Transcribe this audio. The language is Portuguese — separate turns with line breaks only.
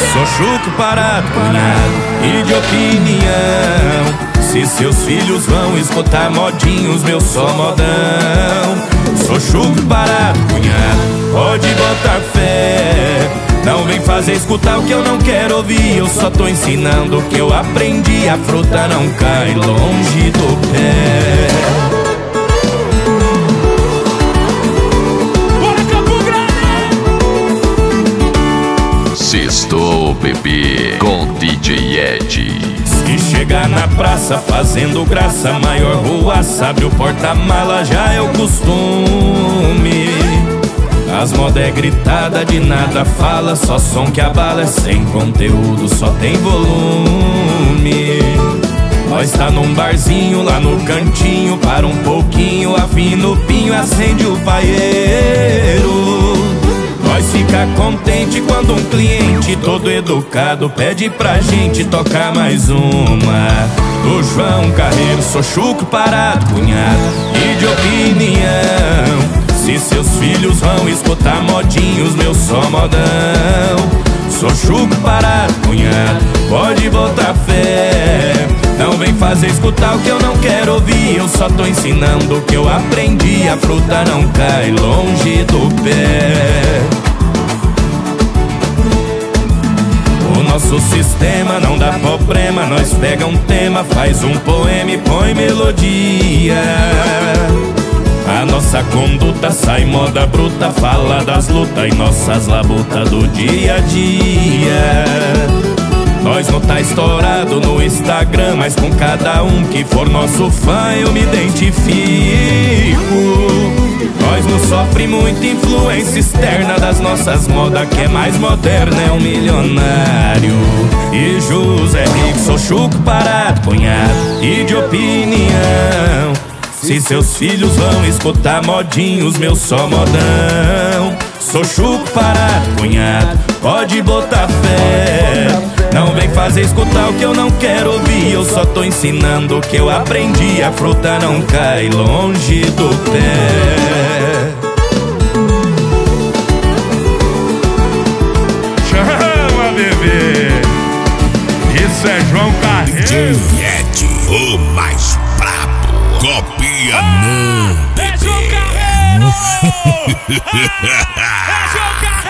Sou chucro, parado, cunhado e de opinião. Se seus filhos vão escutar modinhos, meu só modão. Sou chucro, parado, cunhado, pode botar fé. Não vem fazer escutar o que eu não quero ouvir. Eu só tô ensinando o que eu aprendi. A fruta não cai longe do pé.
Bora, Campo Grande!
Sextou, bebê, com DJ Ed.
Se chegar na praça fazendo graça, maior rua, sabe o porta-mala, já é o costume. As moda é gritada, de nada fala, só som que abala, é sem conteúdo, só tem volume. Nós tá num barzinho lá no cantinho, para um pouquinho, afina o pinho, acende o paieiro. Nós fica contente quando um cliente todo educado pede pra gente tocar mais uma do João Carreiro. Sou chucro, parado, cunhado e de opinião. Se seus filhos vão escutar modinhos, meu só modão. Sou chucro, parado, cunhado, pode botar fé. Não vem fazer escutar o que eu não quero ouvir. Eu só tô ensinando o que eu aprendi. A fruta não cai longe do pé. O nosso sistema não dá problema. Nós pega um tema, faz um poema e põe melodia. A nossa conduta sai moda bruta, fala das lutas e nossas labutas do dia a dia. Nós não tá estourado no Instagram, mas com cada um que for nosso fã eu me identifico. Nós não sofre muita influência externa das nossas modas, que é mais moderna, é um milionário e José Rico. Sou chucro, parado, cunhado e de opinião. Se seus filhos vão escutar modinhos, meu só modão. Sou chucro, parado, cunhado, pode botar fé. Não vem fazer escutar o que eu não quero ouvir. Eu só tô ensinando o que eu aprendi. A fruta não cai longe do pé.
Chama, bebê! Isso é João Carreiro.
DJ Ed, o mais brabo. Copia não, bebê.
É João Carreiro! É João Carreiro!